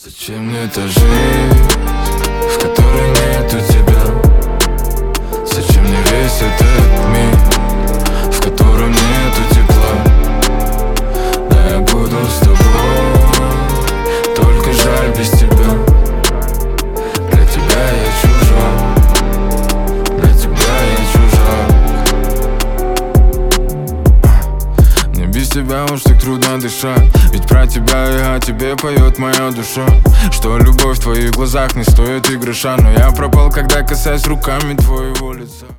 Зачем мне эта жизнь, в которой нету тебя? Зачем мне весь этот мир, в котором нету тепла? Да я буду с тобой, только жаль без тебя. Для тебя я чужак, для тебя я чужак. Мне без тебя уж так трудно дышать, ведь про тебя и о тебе поет моя душа. Что любовь в твоих глазах не стоит и гроша, но я пропал, когда касаюсь руками твоего лица.